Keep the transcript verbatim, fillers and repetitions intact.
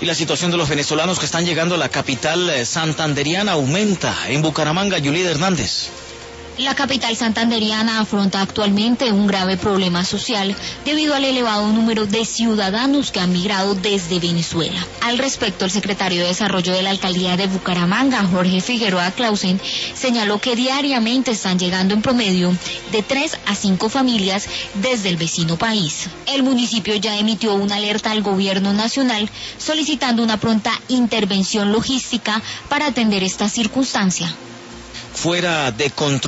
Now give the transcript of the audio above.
Y la situación de los venezolanos que están llegando a la capital eh, santanderiana aumenta. En Bucaramanga, Yulida Hernández. La capital santanderiana afronta actualmente un grave problema social debido al elevado número de ciudadanos que han migrado desde Venezuela. Al respecto, el secretario de Desarrollo de la Alcaldía de Bucaramanga, Jorge Figueroa Clausen, señaló que diariamente están llegando en promedio de tres a cinco familias desde el vecino país. El municipio ya emitió una alerta al gobierno nacional solicitando una pronta intervención logística para atender esta circunstancia. Fuera de control.